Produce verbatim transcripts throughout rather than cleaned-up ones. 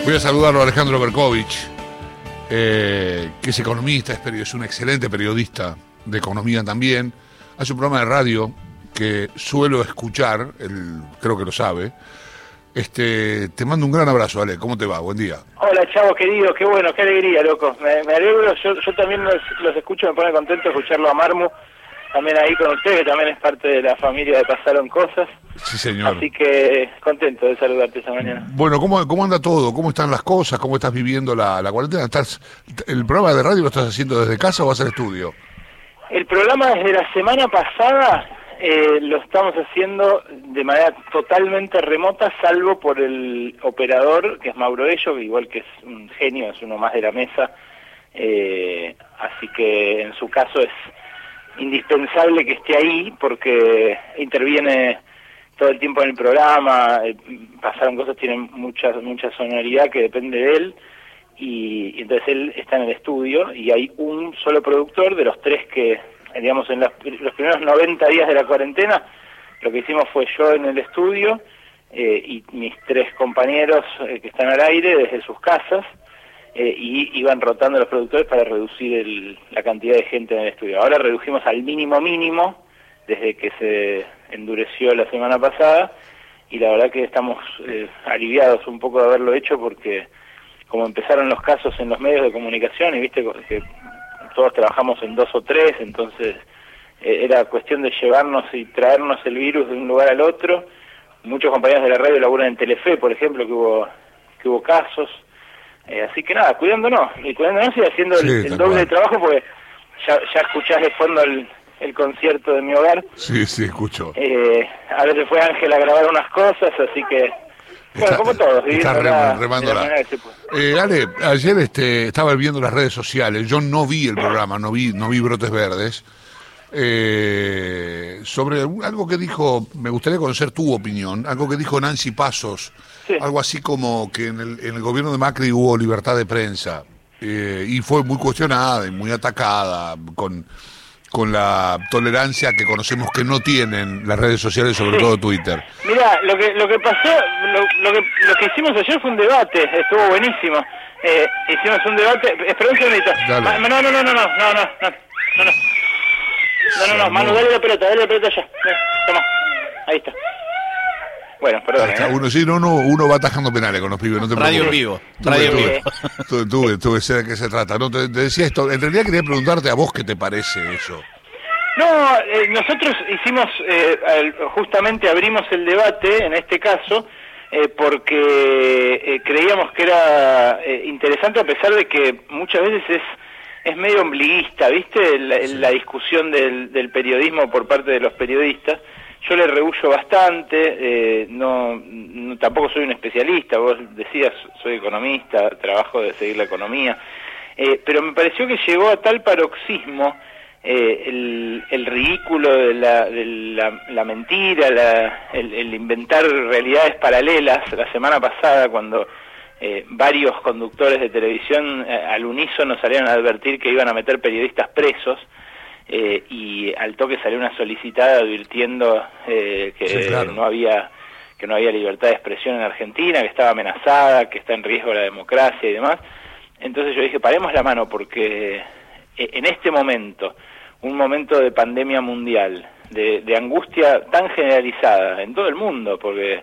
Voy a saludarlo a Alejandro Berkovich, eh, que es economista, es, es un excelente periodista de economía también. Hace un programa de radio que suelo escuchar, él creo que lo sabe. Este, te mando un gran abrazo, Ale. ¿Cómo te va? Buen día. Hola, chavo querido. Qué bueno, qué alegría, loco. Me, me alegro. Yo, yo también los, los escucho, me pone contento escucharlo a Marmu. También ahí con usted, que también es parte de la familia de Pasaron Cosas. Sí, señor. Así que contento de saludarte esta mañana. Bueno, ¿cómo, cómo anda todo? ¿Cómo están las cosas? ¿Cómo estás viviendo la, la cuarentena? ¿Estás, ¿El programa de radio lo estás haciendo desde casa o vas al estudio? El programa desde la semana pasada eh, lo estamos haciendo de manera totalmente remota, salvo por el operador, que es Mauro Ello, que igual que es un genio, es uno más de la mesa. Eh, así que en su caso es indispensable que esté ahí porque interviene todo el tiempo en el programa. eh, Pasaron Cosas, tienen mucha mucha sonoridad que depende de él, y, y entonces él está en el estudio y hay un solo productor de los tres que, digamos, en los, los primeros noventa días de la cuarentena, lo que hicimos fue yo en el estudio eh, y mis tres compañeros eh, que están al aire desde sus casas. Eh, y iban rotando los productores para reducir el, la cantidad de gente en el estudio. Ahora redujimos al mínimo mínimo desde que se endureció la semana pasada, y la verdad que estamos eh, aliviados un poco de haberlo hecho, porque como empezaron los casos en los medios de comunicación, y viste que todos trabajamos en dos o tres, entonces eh, era cuestión de llevarnos y traernos el virus de un lugar al otro. Muchos compañeros de la radio laburan en Telefe, por ejemplo, que hubo, que hubo casos. Eh, así que nada, cuidándonos, y cuidándonos y haciendo sí, el, el doble de trabajo, porque ya, ya escuchás de fondo el, el concierto de mi hogar. Sí, sí, escucho. Eh, a veces fue Ángel a grabar unas cosas, así que, bueno, está, como todos. Está rem, remándola. Eh, Ale, ayer este, estaba viendo las redes sociales, yo no vi el programa, no vi, no vi Brotes Verdes, eh, sobre algo que dijo, me gustaría conocer tu opinión, algo que dijo Nancy Pasos. Sí. Algo así como que en el, en el gobierno de Macri hubo libertad de prensa, eh, y fue muy cuestionada y muy atacada con, con la tolerancia que conocemos que no tienen las redes sociales, sobre sí. todo Twitter. Mira, lo que lo que pasó, lo, lo que lo que hicimos ayer fue un debate, estuvo buenísimo. Eh, hicimos un debate, espera un segundito. Ma, no, no, no, no, no, no, no, no, no, no, no, no, no, no, Manu, dale la pelota, dale la pelota ya, toma, ahí está. Bueno, perdón. ¿eh? Uno sí, no, no, uno va atajando penales con los pibes, no te Radio en vivo, radio en vivo. Tú, tú, tú, sé de qué se trata. No, te, te decía esto, en realidad quería preguntarte a vos qué te parece eso. No, eh, nosotros hicimos, eh, justamente abrimos el debate, en este caso, eh, porque eh, creíamos que era eh, interesante, a pesar de que muchas veces es es medio ombliguista, ¿viste? La, sí. la discusión del, del periodismo por parte de los periodistas. Yo le rehuyo bastante, eh, no, no tampoco soy un especialista, vos decías, soy economista, trabajo de seguir la economía, eh, pero me pareció que llegó a tal paroxismo eh, el, el ridículo de la, de la, la mentira, la, el, el inventar realidades paralelas. La semana pasada, cuando eh, varios conductores de televisión eh, al unísono salieron a advertir que iban a meter periodistas presos, Eh, y al toque salió una solicitada advirtiendo eh, que sí, claro. no había que no había libertad de expresión en Argentina, que estaba amenazada, que está en riesgo la democracia y demás. Entonces yo dije, paremos la mano, porque en este momento, un momento de pandemia mundial, de, de angustia tan generalizada en todo el mundo, porque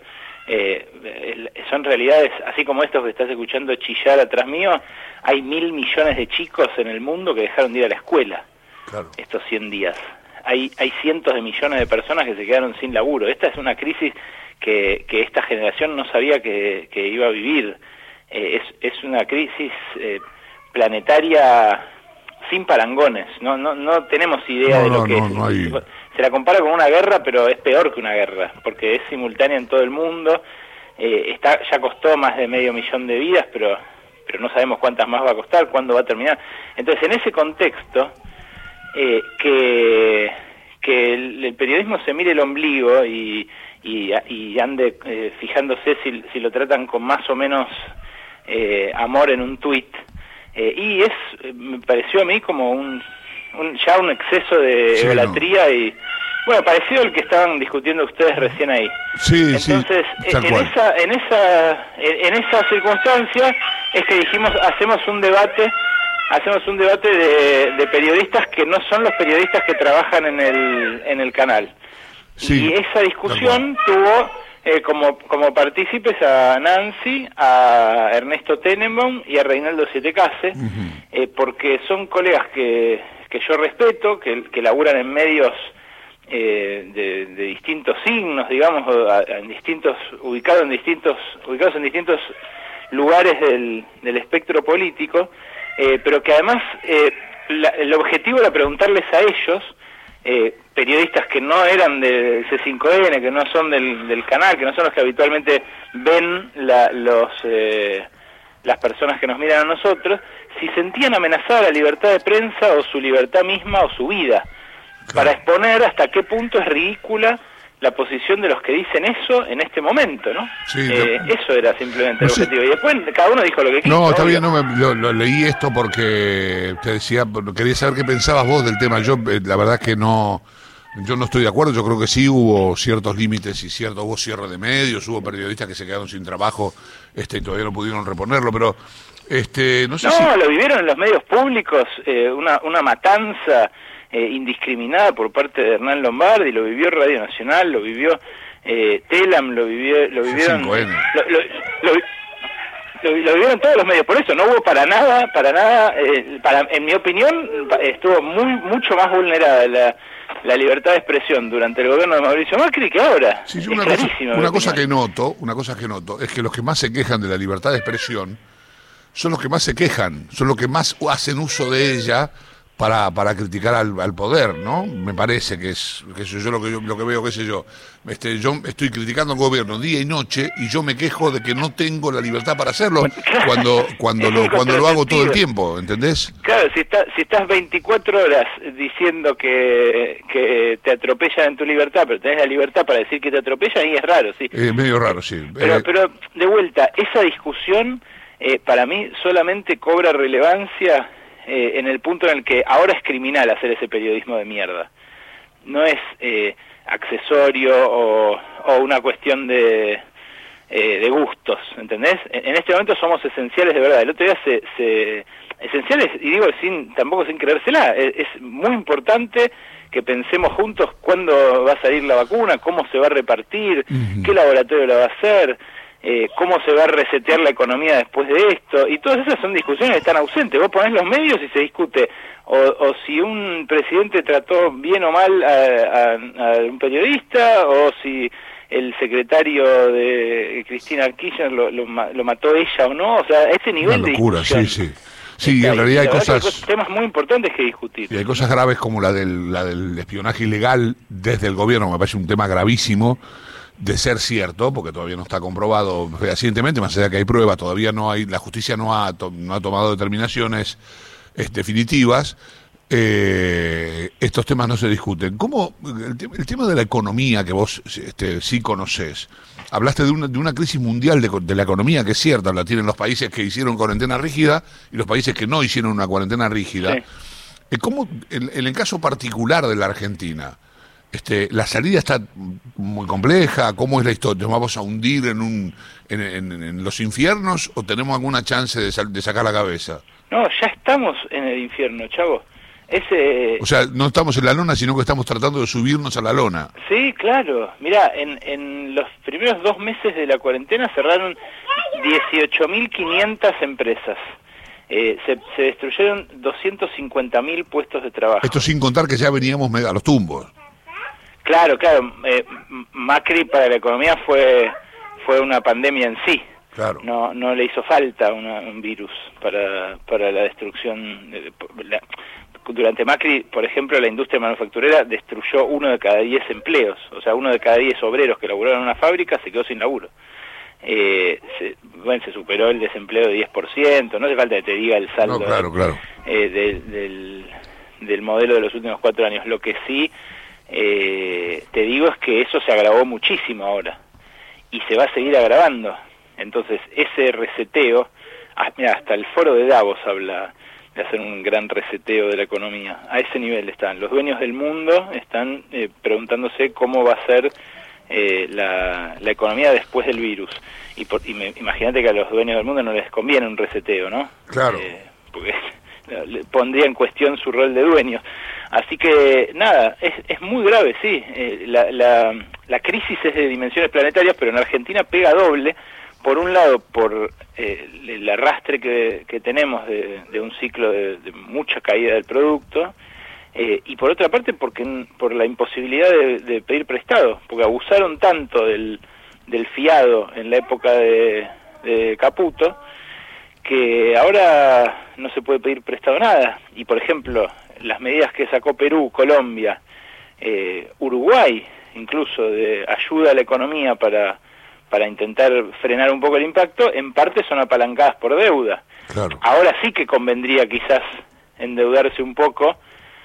eh, son realidades, así como estos que estás escuchando chillar atrás mío, hay mil millones de chicos en el mundo que dejaron de ir a la escuela. Claro. Estos cien días. Hay hay cientos de millones de personas que se quedaron sin laburo. Esta es una crisis que, que esta generación no sabía que, que iba a vivir. Eh, es, es una crisis eh, planetaria sin parangones. No no no tenemos idea no, de lo no, que no, es. No hay... Se la compara con una guerra, pero es peor que una guerra, porque es simultánea en todo el mundo. Eh, está ya costó más de medio millón de vidas, pero pero no sabemos cuántas más va a costar, cuándo va a terminar. Entonces, en ese contexto, Eh, que que el, el periodismo se mire el ombligo y, y, y ande eh, fijándose si, si lo tratan con más o menos eh, amor en un tuit, eh, y es, me pareció a mí como un, un ya un exceso de sí, idolatría no. y, Bueno, parecido al que estaban discutiendo ustedes recién ahí. Sí, Entonces, sí, en, en esa, en esa, en, en esa circunstancia es que dijimos, hacemos un debate, hacemos un debate de, de periodistas que no son los periodistas que trabajan en el, en el canal. Sí, y esa discusión tuvo eh, como, como partícipes a Nancy, a Ernesto Tenenbaum y a Reinaldo Sietecase, uh-huh. eh, porque son colegas que, que yo respeto, que, que laburan en medios eh, de, de distintos signos, digamos, en distintos, ubicados en distintos, ubicados en distintos lugares del, del espectro político, eh, pero que además eh, la, el objetivo era preguntarles a ellos, Eh, periodistas que no eran del C cinco N, que no son del, del canal, que no son los que habitualmente ven la, los eh, las personas que nos miran a nosotros, si sentían amenazada la libertad de prensa o su libertad misma o su vida, claro, para exponer hasta qué punto es ridícula la posición de los que dicen eso en este momento, ¿no? Sí, eh, no, eso era simplemente no el objetivo. Sé. Y después cada uno dijo lo que quiso. No, está bien, no me, lo, lo leí esto porque te decía, quería saber qué pensabas vos del tema. Yo, eh, la verdad es que no, yo no estoy de acuerdo. Yo creo que sí hubo ciertos límites y cierto hubo cierre de medios, hubo periodistas que se quedaron sin trabajo, este, y todavía no pudieron reponerlo, pero este, no sé no, si... lo vivieron en los medios públicos, eh, una, una matanza Eh, indiscriminada por parte de Hernán Lombardi, lo vivió Radio Nacional, lo vivió eh, Telam, lo vivió, lo vivieron, lo, lo, lo, lo, lo vivieron todos los medios, por eso no hubo para nada, para nada, eh, para, en mi opinión, estuvo muy mucho más vulnerada la, la libertad de expresión durante el gobierno de Mauricio Macri que ahora. Sí, es una cosa, una cosa que noto, una cosa que noto es que los que más se quejan de la libertad de expresión son los que más se quejan, son los que más hacen uso de ella para para criticar al, al poder, ¿no? Me parece que es que yo, yo lo que yo lo que veo, qué sé yo, este yo estoy criticando al gobierno día y noche y yo me quejo de que no tengo la libertad para hacerlo cuando cuando lo cuando lo hago todo el tiempo, ¿entendés? Claro, si estás si estás veinticuatro horas diciendo que que te atropellan en tu libertad, pero tenés la libertad para decir que te atropellan, y es raro, sí. Es medio raro, sí. Pero eh, pero de vuelta, esa discusión eh, para mí solamente cobra relevancia Eh, en el punto en el que ahora es criminal hacer ese periodismo de mierda. No es eh, accesorio o, o una cuestión de, eh, de gustos, ¿entendés? En, en este momento somos esenciales de verdad. El otro día se... se esenciales, y digo sin tampoco sin creérsela, es, es muy importante que pensemos juntos cuándo va a salir la vacuna, cómo se va a repartir, uh-huh. qué laboratorio la va a hacer, Eh, cómo se va a resetear la economía después de esto, y todas esas son discusiones que están ausentes. Vos ponés los medios y se discute o, o si un presidente trató bien o mal a, a, a un periodista, o si el secretario de Cristina Kirchner lo, lo, lo mató ella o no, o sea, ese nivel una locura, de discusión. Sí, sí. Sí, en realidad hay cosas... Hay temas muy importantes que discutir. Y hay cosas graves como la del, la del espionaje ilegal desde el gobierno, me parece un tema gravísimo, de ser cierto, porque todavía no está comprobado fehacientemente, más allá que hay pruebas, todavía no hay, la justicia no ha, to, no ha tomado determinaciones eh, definitivas, eh, estos temas no se discuten. ¿Cómo el, te, el tema de la economía que vos este, sí conocés? Hablaste de una, de una crisis mundial de, de la economía, que es cierta, la tienen los países que hicieron cuarentena rígida y los países que no hicieron una cuarentena rígida. Sí. ¿Cómo, en, en el caso particular de la Argentina, Este, la salida está muy compleja? ¿Cómo es la historia? ¿Nos vamos a hundir en un en, en, en los infiernos o tenemos alguna chance de, sal, de sacar la cabeza? No, ya estamos en el infierno, chavo. Ese... O sea, no estamos en la lona, sino que estamos tratando de subirnos a la lona. Sí, claro. Mirá, en, en los primeros dos meses de la cuarentena cerraron dieciocho mil quinientas empresas. Eh, se, se destruyeron doscientos cincuenta mil puestos de trabajo. Esto sin contar que ya veníamos a los tumbos. Claro, claro, eh, Macri para la economía fue fue una pandemia en sí. Claro. No no le hizo falta una, un virus para para la destrucción. De, la, durante Macri, por ejemplo, la industria manufacturera destruyó uno de cada diez empleos. O sea, uno de cada diez obreros que laburaron en una fábrica se quedó sin laburo. Eh, se, bueno, se superó el desempleo de diez por ciento. No hace falta que te diga el saldo no, claro, claro. Eh, de, del, del modelo de los últimos cuatro años. Lo que sí... Eh, te digo es que eso se agravó muchísimo ahora y se va a seguir agravando. Entonces ese reseteo, mira, hasta el foro de Davos habla de hacer un gran reseteo de la economía. A ese nivel están. Los dueños del mundo están eh, preguntándose cómo va a ser eh, la, la economía después del virus. Y, por, y me, imagínate que a los dueños del mundo no les conviene un reseteo, ¿no? Claro. Eh, porque le pondría en cuestión su rol de dueños. Así que, nada, es, es muy grave, sí. Eh, la, la, la crisis es de dimensiones planetarias, pero en Argentina pega doble. Por un lado, por eh, el arrastre que, que tenemos de, de un ciclo de, de mucha caída del producto, eh, y por otra parte, porque por la imposibilidad de, de pedir prestado, porque abusaron tanto del, del fiado en la época de, de Caputo, que ahora no se puede pedir prestado nada. Y, por ejemplo, las medidas que sacó Perú, Colombia, eh, Uruguay, incluso de ayuda a la economía para... para intentar frenar un poco el impacto, en parte son apalancadas por deuda. Claro. Ahora sí que convendría quizás endeudarse un poco,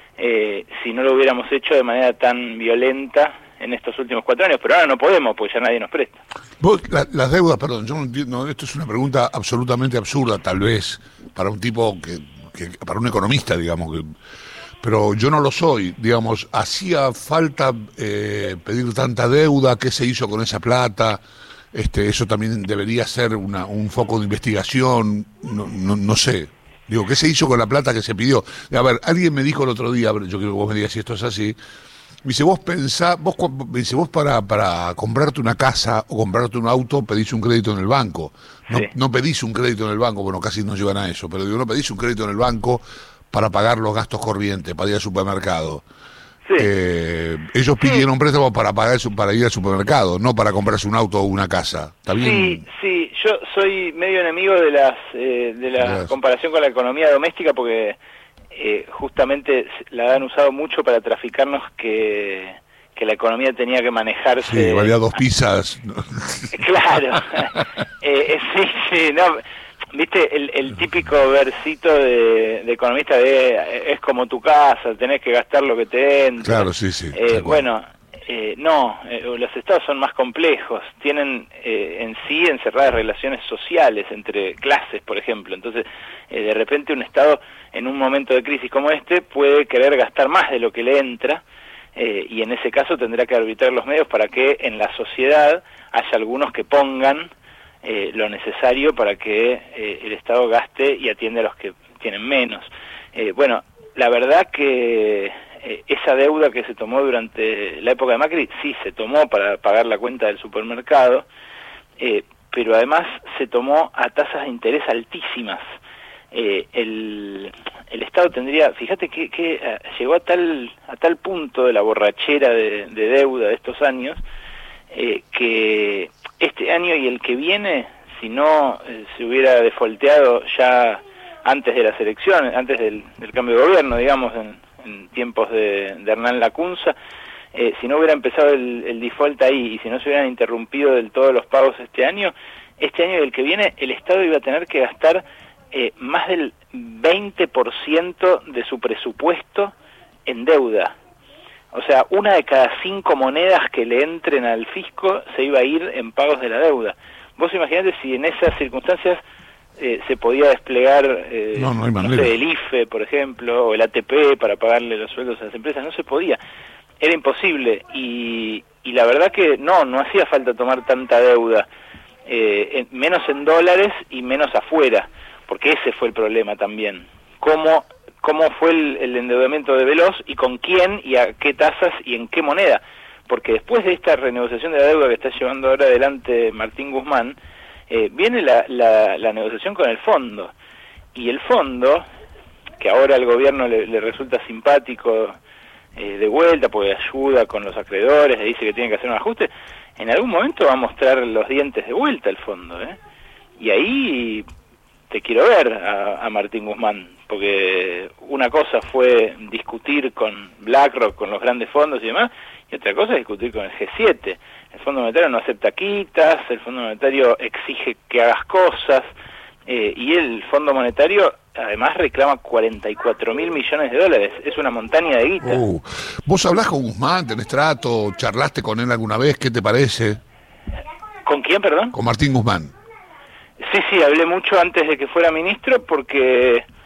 eh, si no lo hubiéramos hecho de manera tan violenta en estos últimos cuatro años, pero ahora no podemos, porque ya nadie nos presta. Vos, la, las deudas, perdón, yo no entiendo, esto es una pregunta absolutamente absurda, tal vez, para un tipo que, que para un economista, digamos, que... pero yo no lo soy, digamos, ¿hacía falta eh, pedir tanta deuda? ¿Qué se hizo con esa plata? Este, eso también debería ser una, un foco de investigación, no, no, no sé. Digo, ¿qué se hizo con la plata que se pidió? A ver, alguien me dijo el otro día, yo quiero que vos me digas si esto es así, me dice, vos pensá, vos, me dice, vos para, para comprarte una casa o comprarte un auto pedís un crédito en el banco. No, Sí. no pedís un crédito en el banco, bueno, casi no llevan a eso, pero digo, no pedís un crédito en el banco para pagar los gastos corrientes, para ir al supermercado. Sí. Eh, ellos pidieron Sí. préstamo para pagar eso, para ir al supermercado, no para comprarse un auto o una casa. ¿Está bien? Sí, sí, yo soy medio enemigo de las eh, de la Gracias. comparación con la economía doméstica, porque eh, justamente la han usado mucho para traficarnos que, que la economía tenía que manejarse... Sí, valía dos pizzas. Claro, eh, eh, sí, sí, no, viste el, el típico versito de, de economista de eh, es como tu casa, tenés que gastar lo que te entra. Claro, sí, sí. Eh, bueno, eh, no, eh, los estados son más complejos, tienen eh, en sí encerradas relaciones sociales entre clases, por ejemplo. Entonces, eh, de repente un estado en un momento de crisis como este puede querer gastar más de lo que le entra, eh, y en ese caso tendrá que arbitrar los medios para que en la sociedad haya algunos que pongan eh, lo necesario para que eh, el Estado gaste y atienda a los que tienen menos. Eh, bueno, la verdad que eh, esa deuda que se tomó durante la época de Macri, sí se tomó para pagar la cuenta del supermercado, eh, pero además se tomó a tasas de interés altísimas. Eh, el, el Estado tendría, fíjate que, que eh, llegó a tal a tal punto de la borrachera de, de deuda de estos años, eh, que este año y el que viene, si no eh, se hubiera defolteado ya antes de las elecciones, antes del, del cambio de gobierno, digamos, en, en tiempos de, de Hernán Lacunza, eh, si no hubiera empezado el, el default ahí y si no se hubieran interrumpido del todo los pagos este año, este año y el que viene el Estado iba a tener que gastar eh, más del veinte por ciento de su presupuesto en deuda. O sea, una de cada cinco monedas que le entren al fisco se iba a ir en pagos de la deuda. Vos imaginate si en esas circunstancias eh, se podía desplegar eh, no, no hay no manera. sé, el I F E, por ejemplo, o el A T P para pagarle los sueldos a las empresas. No se podía. Era imposible. Y, y la verdad que no, no hacía falta tomar tanta deuda. Eh, en, menos en dólares y menos afuera. Porque ese fue el problema también. ¿Cómo, cómo fue el, el endeudamiento de Veloz y con quién y a qué tasas y en qué moneda? Porque después de esta renegociación de la deuda que está llevando ahora adelante Martín Guzmán, eh, viene la, la, la negociación con el fondo. Y el fondo, que ahora al gobierno le, le resulta simpático eh, de vuelta, porque ayuda con los acreedores, le dice que tiene que hacer un ajuste, en algún momento va a mostrar los dientes de vuelta el fondo, ¿eh? Y ahí te quiero ver a, a Martín Guzmán, porque una cosa fue discutir con BlackRock, con los grandes fondos y demás, y otra cosa es discutir con el G siete. El Fondo Monetario no acepta quitas, el Fondo Monetario exige que hagas cosas, eh, y el Fondo Monetario además reclama cuarenta y cuatro mil millones de dólares. Es una montaña de guita. Uh, ¿Vos hablás con Guzmán, tenés trato, charlaste con él alguna vez? ¿Qué te parece? ¿Con quién, perdón? Con Martín Guzmán. Sí, sí, hablé mucho antes de que fuera ministro porque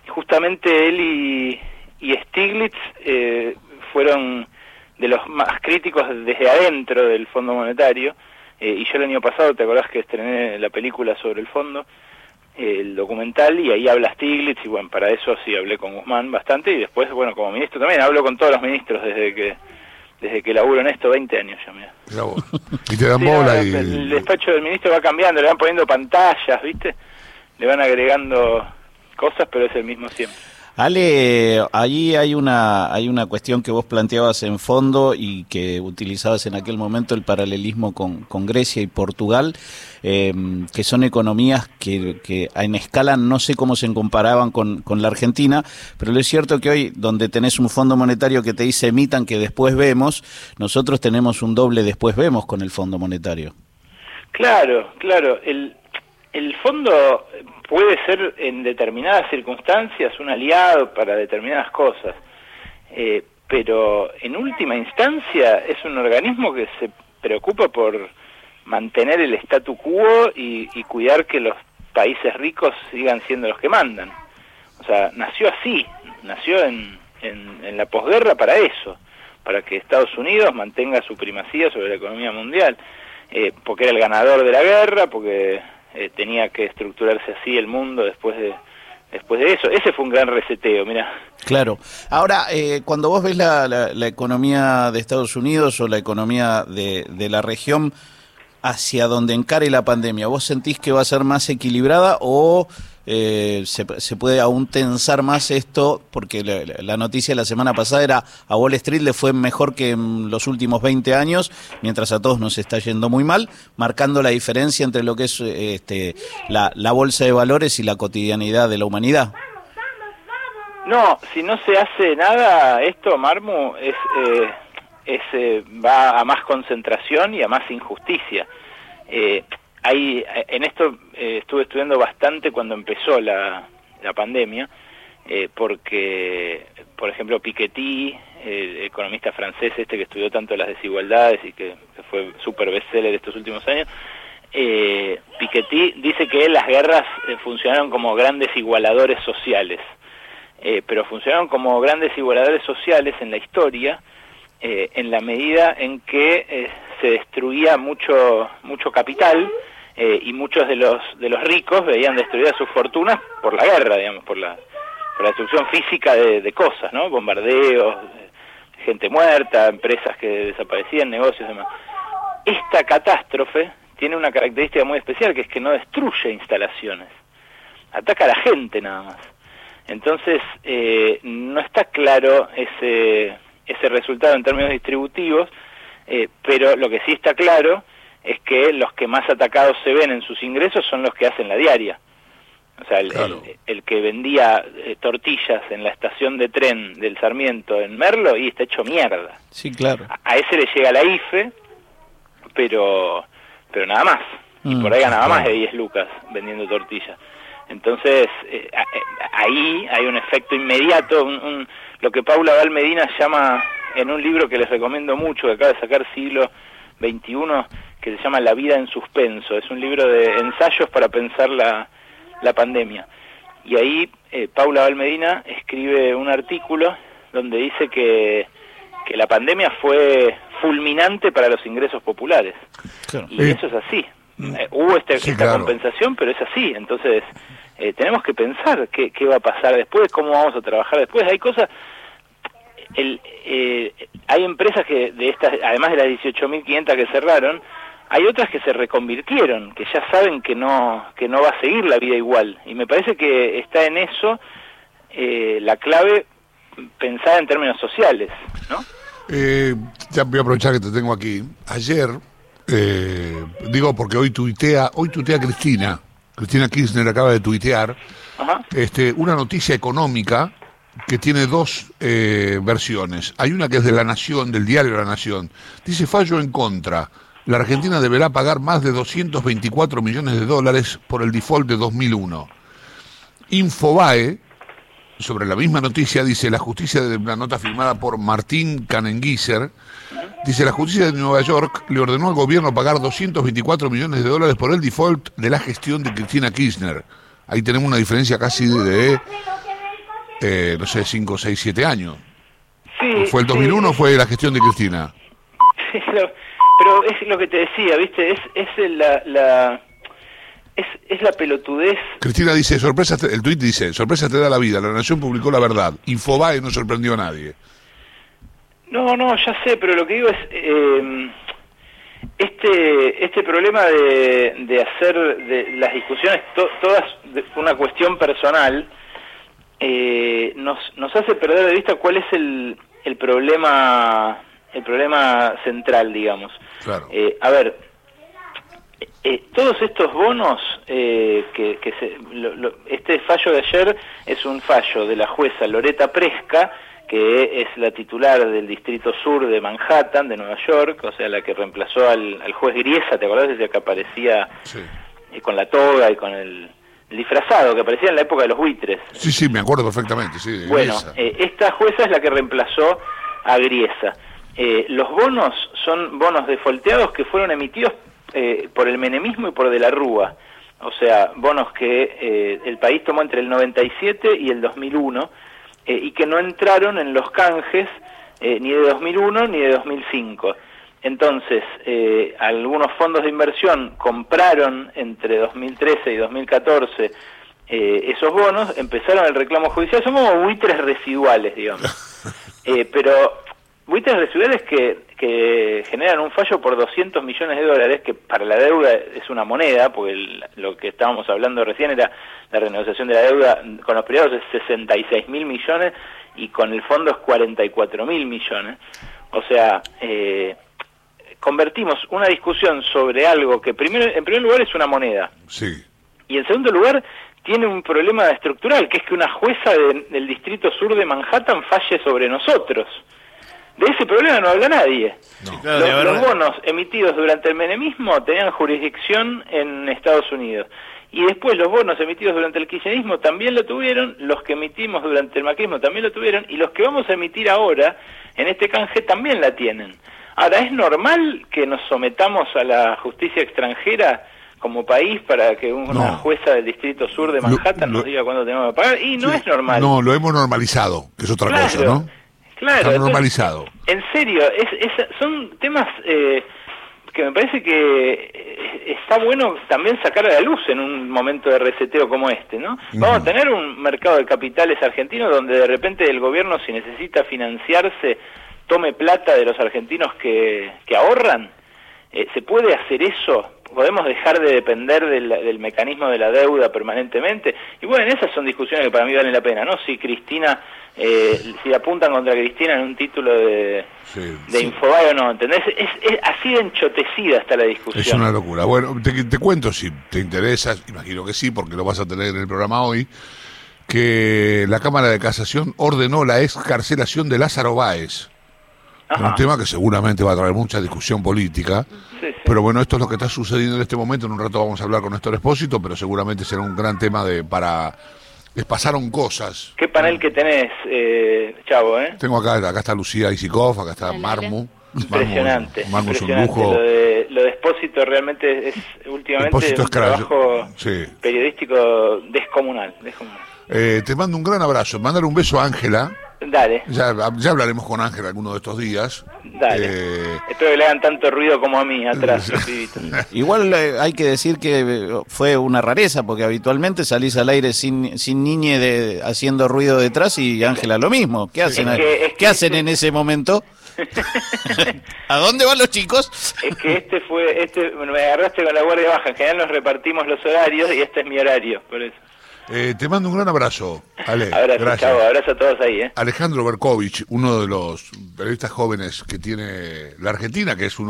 justamente él y, y Stiglitz eh, fueron de los más críticos desde adentro del Fondo Monetario, eh, y yo el año pasado, ¿te acordás que estrené la película sobre el fondo, eh, el documental, y ahí habla Stiglitz, y bueno, para eso sí hablé con Guzmán bastante, y después, bueno, como ministro también, hablo con todos los ministros desde que desde que laburo en esto, veinte años ya, mira. Y te dan sí, bola no, y... El despacho del ministro va cambiando, le van poniendo pantallas, ¿viste? Le van agregando cosas, pero es el mismo siempre. Ale, allí hay una hay una cuestión que vos planteabas en fondo y que utilizabas en aquel momento, el paralelismo con, con Grecia y Portugal, eh, que son economías que, que en escala no sé cómo se comparaban con, con la Argentina, pero lo es cierto que hoy, donde tenés un Fondo Monetario que te dice emitan que después vemos, nosotros tenemos un doble después vemos con el Fondo Monetario. Claro, claro, el... El fondo puede ser en determinadas circunstancias un aliado para determinadas cosas, eh, pero en última instancia es un organismo que se preocupa por mantener el statu quo y, y cuidar que los países ricos sigan siendo los que mandan. O sea, nació así, nació en, en, en la posguerra para eso, para que Estados Unidos mantenga su primacía sobre la economía mundial, eh, porque era el ganador de la guerra, porque... Eh, tenía que estructurarse así el mundo después de después de eso. Ese fue un gran reseteo, mira. Claro. Ahora, eh, cuando vos ves la, la, la economía de Estados Unidos o la economía de, de la región hacia donde encare la pandemia, ¿vos sentís que va a ser más equilibrada o eh, se, se puede aún tensar más esto? Porque la, la noticia de la semana pasada era a Wall Street le fue mejor que en los últimos veinte años, mientras a todos nos está yendo muy mal, marcando la diferencia entre lo que es este, la, la bolsa de valores y la cotidianidad de la humanidad. No, si no se hace nada, esto, Marmu, es... Eh... Es, eh, va a más concentración y a más injusticia. Eh, hay, en esto eh, estuve estudiando bastante cuando empezó la, la pandemia, eh, porque, por ejemplo, Piketty, el economista francés este que estudió tanto las desigualdades y que, que fue súper bestseller estos últimos años, eh, Piketty dice que las guerras eh, funcionaron como grandes igualadores sociales, eh, pero funcionaron como grandes igualadores sociales en la historia, Eh, en la medida en que eh, se destruía mucho mucho capital eh, y muchos de los de los ricos veían destruidas sus fortunas por la guerra, digamos, por la por la destrucción física de, de cosas, ¿no? Bombardeos, gente muerta, empresas que desaparecían, negocios y demás. Esta catástrofe tiene una característica muy especial, que es que no destruye instalaciones, ataca a la gente nada más. Entonces eh, no está claro ese ese resultado en términos distributivos, eh, pero lo que sí está claro es que los que más atacados se ven en sus ingresos son los que hacen la diaria. O sea, el, claro. el, el que vendía eh, tortillas en la estación de tren del Sarmiento en Merlo, y está hecho mierda. Sí, claro. A, a ese le llega la I F E, pero pero nada más. Y mm, por ahí ganaba claro. más de diez lucas vendiendo tortillas. Entonces, eh, ahí hay un efecto inmediato, un, un, lo que Paula Abal Medina llama, en un libro que les recomiendo mucho, que acaba de sacar Siglo veintiuno, que se llama La vida en suspenso. Es un libro de ensayos para pensar la, la pandemia. Y ahí eh, Paula Abal Medina escribe un artículo donde dice que, que la pandemia fue fulminante para los ingresos populares. Claro. Y eh. eso es así. Eh, hubo este, sí, esta claro. compensación, pero es así. Entonces eh, tenemos que pensar qué, qué va a pasar después, cómo vamos a trabajar después. Hay cosas, el, eh, hay empresas que de estas, además de las dieciocho mil quinientas que cerraron, hay otras que se reconvirtieron, que ya saben que no que no va a seguir la vida igual. Y me parece que está en eso eh, la clave, pensada en términos sociales, ¿no? Eh, ya voy a aprovechar que te tengo aquí. Ayer Eh, digo porque hoy tuitea, hoy tuitea Cristina, Cristina Kirchner acaba de tuitear este, una noticia económica que tiene dos eh, versiones. Hay una que es de La Nación, del diario La Nación. Dice: fallo en contra. La Argentina deberá pagar más de doscientos veinticuatro millones de dólares por el default de dos mil uno. Infobae, sobre la misma noticia, dice: la justicia, de una nota firmada por Martín Canenguiser, dice: la justicia de Nueva York le ordenó al gobierno pagar doscientos veinticuatro millones de dólares por el default de la gestión de Cristina Kirchner. Ahí tenemos una diferencia casi de eh, no sé, cinco, seis, siete años. Sí, ¿Fue el dos mil uno sí. o fue la gestión de Cristina? Sí, lo, pero es lo que te decía, ¿viste? Es, es la... la Es, es la pelotudez. Cristina dice, sorpresa, te, el tuit dice, sorpresa te da la vida, la Nación publicó la verdad, Infobae no sorprendió a nadie. No, no, ya sé, pero lo que digo es, eh, este este problema de, de hacer de las discusiones to, todas de una cuestión personal, eh, nos, nos hace perder de vista cuál es el, el problema el problema central, digamos. Claro. Eh, a ver, Eh, todos estos bonos, eh, que, que se, lo, lo, este fallo de ayer es un fallo de la jueza Loretta Preska, que es la titular del Distrito Sur de Manhattan, de Nueva York, o sea, la que reemplazó al, al juez Griesa, ¿te acordás? Ese que aparecía Sí. eh, con la toga y con el, el disfrazado, que aparecía en la época de los buitres. Sí, sí, me acuerdo perfectamente, sí. De Bueno, Griesa. eh, esta jueza es la que reemplazó a Griesa. Eh, los bonos son bonos defolteados que fueron emitidos Eh, por el menemismo y por De la Rúa, o sea, bonos que eh, el país tomó entre el noventa y siete y el dos mil uno, eh, y que no entraron en los canjes eh, ni de dos mil uno ni de dos mil cinco. Entonces, eh, algunos fondos de inversión compraron entre dos mil trece y dos mil catorce eh, esos bonos, empezaron el reclamo judicial, son como buitres residuales, digamos, eh, pero buitres residuales que que generan un fallo por doscientos millones de dólares, que para la deuda es una moneda, porque el, lo que estábamos hablando recién era la renegociación de la deuda con los privados es sesenta y seis mil millones y con el fondo es cuarenta y cuatro mil millones. O sea, eh, convertimos una discusión sobre algo que primero, en primer lugar es una moneda. Sí. Y en segundo lugar tiene un problema estructural, que es que una jueza de, del Distrito Sur de Manhattan falle sobre nosotros. De ese problema no habla nadie. No. Sí, claro, Los, de haber- los bonos emitidos durante el menemismo tenían jurisdicción en Estados Unidos. Y después los bonos emitidos durante el kirchnerismo también lo tuvieron, los que emitimos durante el macrismo también lo tuvieron, y los que vamos a emitir ahora, en este canje, también la tienen. Ahora, ¿es normal que nos sometamos a la justicia extranjera como país para que una No. jueza del Distrito Sur de Manhattan Lo- nos diga cuándo tenemos que pagar? Y no Sí. es normal. No, lo hemos normalizado, que es otra Claro. cosa, ¿no? Claro, Está entonces, normalizado. en serio, es, es- son temas eh, que me parece que eh, está bueno también sacar a la luz en un momento de reseteo como este, ¿no? Ujú. Vamos a tener un mercado de capitales argentino donde de repente el gobierno, si necesita financiarse, tome plata de los argentinos que, que ahorran. Eh, ¿Se puede hacer eso? ¿Podemos dejar de depender del, del mecanismo de la deuda permanentemente? Y bueno, esas son discusiones que para mí valen la pena, ¿no? Si Cristina, eh, si apuntan contra Cristina en un título de, Sí, de sí. Infobae o no, ¿entendés? Es, es así de enchotecida está la discusión. Es una locura. Bueno, te, te cuento, si te interesa, imagino que sí, porque lo vas a tener en el programa hoy, que la Cámara de Casación ordenó la excarcelación de Lázaro Báez. Ajá. Un tema que seguramente va a traer mucha discusión política. Sí, sí. Pero bueno, esto es lo que está sucediendo en este momento. En un rato vamos a hablar con Néstor Espósito, pero seguramente será un gran tema de para... Les pasaron cosas. ¿Qué panel que tenés, eh, Chavo, eh? Tengo acá, acá está Lucía Isikov, acá está Hola, Marmu. Impresionante, Marmu, Marmu es un impresionante. lujo. Lo de, lo de Espósito realmente es últimamente Espósito un es crack. trabajo Sí. periodístico descomunal, descomunal. Eh, te mando un gran abrazo. Mandar un beso a Ángela. Dale, Ya, ya hablaremos con Ángela alguno de estos días. dale. Eh, Espero que le hagan tanto ruido como a mí atrás, los pibitos. Igual eh, hay que decir que eh, fue una rareza, porque habitualmente salís al aire sin, sin niñe de, haciendo ruido detrás y Ángela lo mismo. ¿Qué hacen, Es que- es ¿qué que- hacen en ese momento? ¿A dónde van los chicos? Es que este fue, este me agarraste con la guardia baja. En general nos repartimos los horarios y este es mi horario, por eso. eh, te mando un gran abrazo, Ale. Abrazo, Gracias. Chavo, abrazo a todos ahí, ¿eh? Alejandro Berkovich, uno de los periodistas jóvenes que tiene la Argentina, que es uno